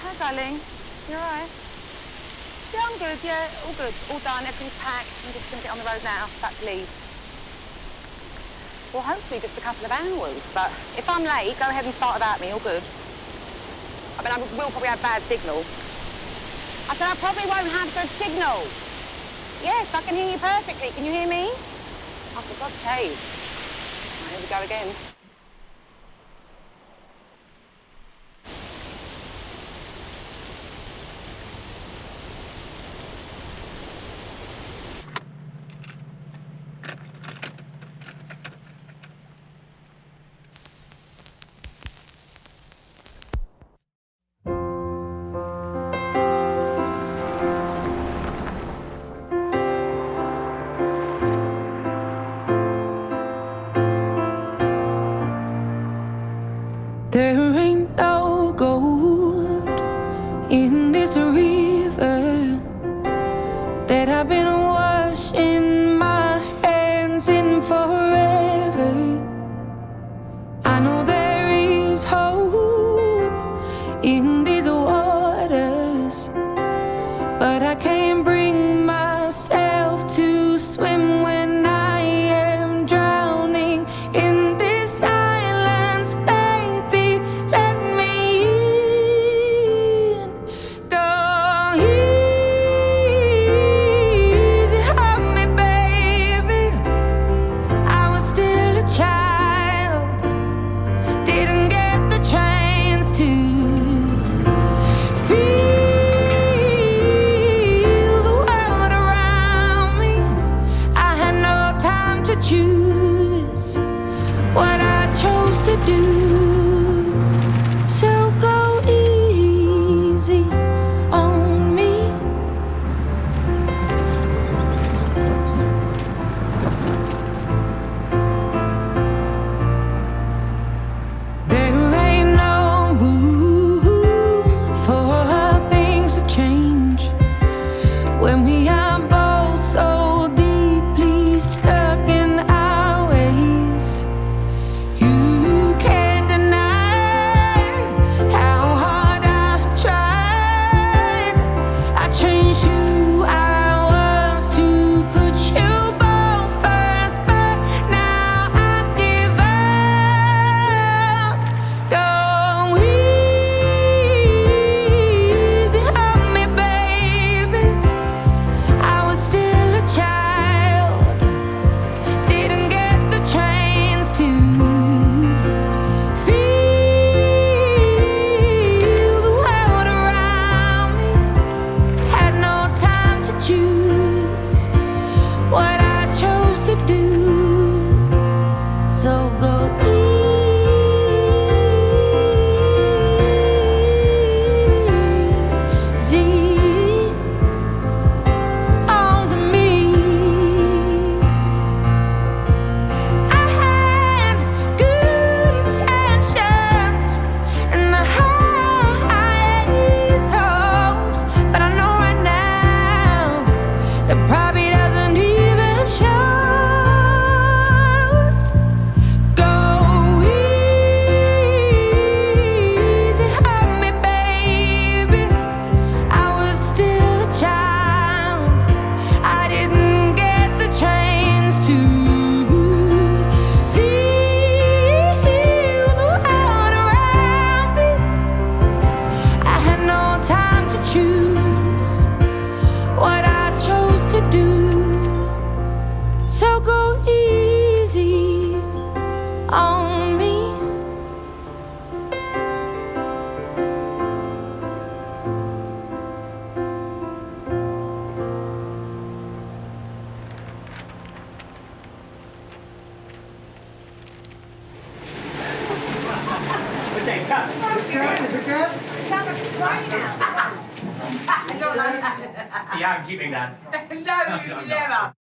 Hi, darling. You all right? Yeah, I'm good. Yeah, all good. All done. Everything's packed. I'm just going to get on the road now. About to leave. Well, hopefully just a couple of hours. But if I'm late, go ahead and start about me. All good. I mean, I will probably have bad signal. I said I probably won't have good signal. Yes, I can hear you perfectly. Can you hear me? Oh, for God's sake. Right, here we go again. There ain't no gold in this river that I've been washing my hands in forever. I know there is hope in these waters, but I can't bring myself to swim when I am drowning in this silence. Baby, let me in. Go easy on me, baby. I was still a child, didn't get the chance to feel the world around me. I had no time to choose what I chose to do. So go easy on me. There ain't no room for things to change when we are both so deeply stuck in our ways. You can't deny how hard I've tried. I changed who I was to put you both first, but now I give up. Go easy on me, baby. I was still a child, didn't get the chance to feel the world around me. Had no time to choose what I chose to do. So go easy on me. I had good intentions and the highest hopes, but I know right now that probably doesn't even show. Go easy on me, baby. I was still a child, I didn't get the chance to feel the world around me. I had no time to choose what I chose to do. So go easy on me. Okay, cut. Sounds like it's right now. I don't like that. Yeah, I'm keeping that. No, you never.